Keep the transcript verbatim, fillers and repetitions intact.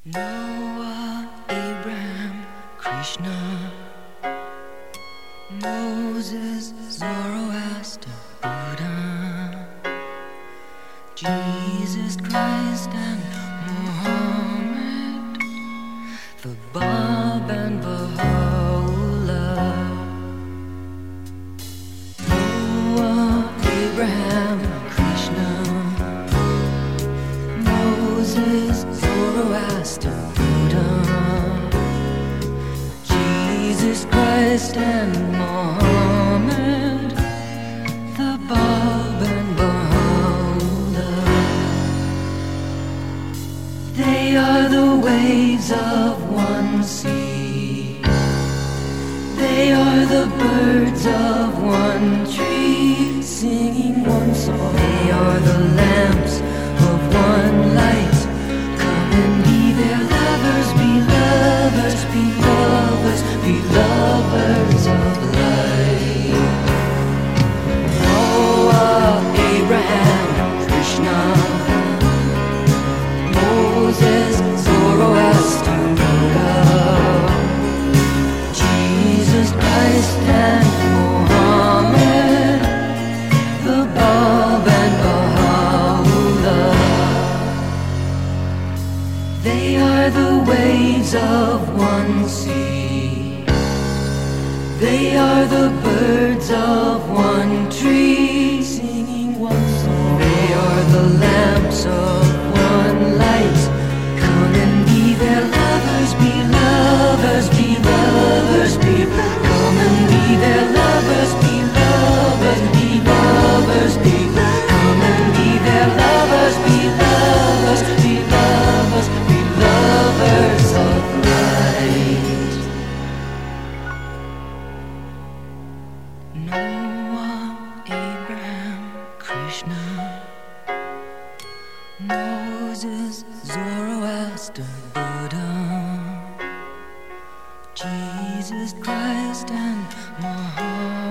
Noah, Abraham, Krishna, Moses, Zoroaster, Buddha, Jesus Christ and Muhammad, the Bab and Baha'u'llah. Noah, Abraham, Krishna, Moses, Zoroaster, Buddha, Jesus Christ and Muhammad, the Bab and Baha'u'llah. They are the waves of one sea, they are the birds of one tree, singing one song. They are the lamps of one light. Come and be their lovers, be lovers, be lovers, be lovers of light. Noah, Abraham, Krishna, Moses, Zoroaster, Buddha, Jesus Christ and Muhammad, the Bab and Baha'u'llah. They are the waves of one sea, they are the birds of one tree, singing one song. They are the lamps of one light. Come and be their lovers, be lovers, be lovers, be come and be their lovers, be lovers, be lovers, be come and be their lovers, be lovers, be lovers, be lovers of light. Noah, Abraham, Krishna, Moses, Zoroaster, Buddha, Jesus Christ and Muhammad.